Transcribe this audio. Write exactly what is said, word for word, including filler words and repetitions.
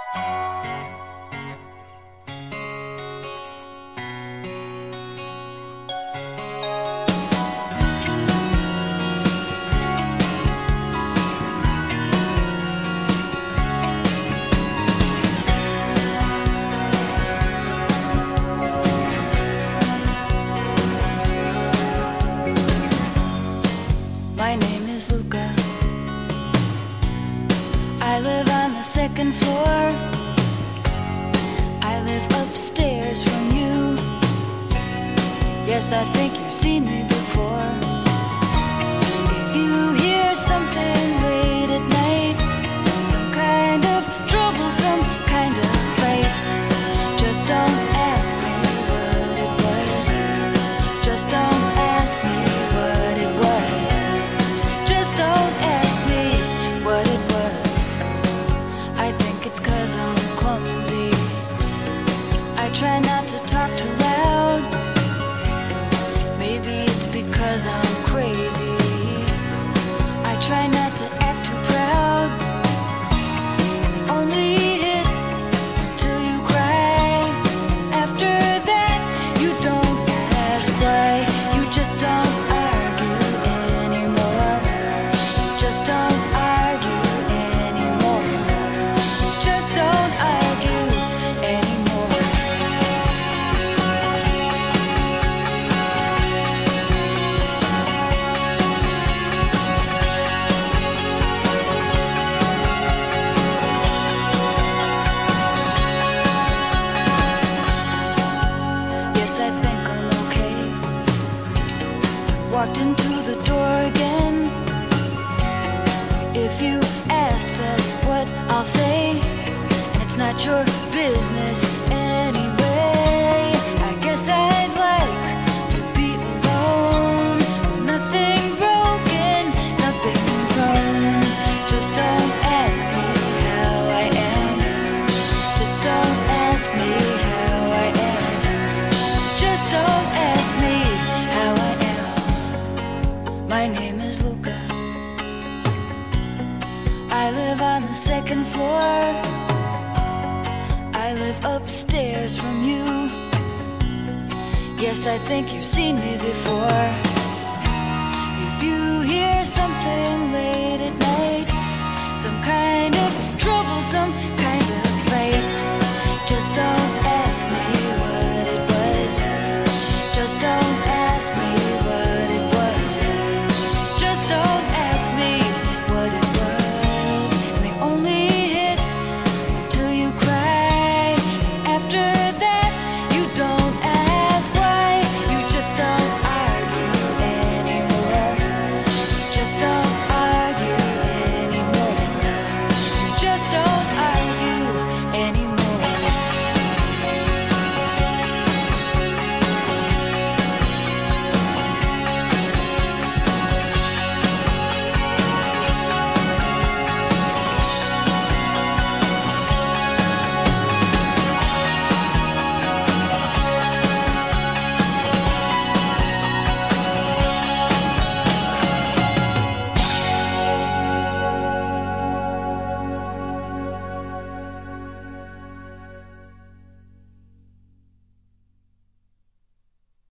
My name is Luca. I live on the second floor. I live upstairs from you. Yes, I think you've seen me before. If you hear something late at night, some kind of trouble, some kind of fight, just don't ask me what it was. Just don't ask me what it was. Just don't ask me what it was. I think it's 'cause I'm clumsy. I try not to talk too loud. Maybe it's because I'm crazy. I try not to act too proud. Only hit till you cry. After that, you don't ask why. You just don't argue anymore. Just don't argue anymore. Just don't argue anymore. Yes, I think I'm okay. Walked into the door again. If you ask, that's what I'll say. And it's not your business anyway. I guess I'd like to be alone, with nothing broken, nothing wrong. Just don't ask me how I am. Just don't ask me how I am. Just don't ask me how I am. My name is Luca. I live on the second floor. I live upstairs from you. Yes, I think you've seen me before. If you hear something late at night, some kind of trouble, some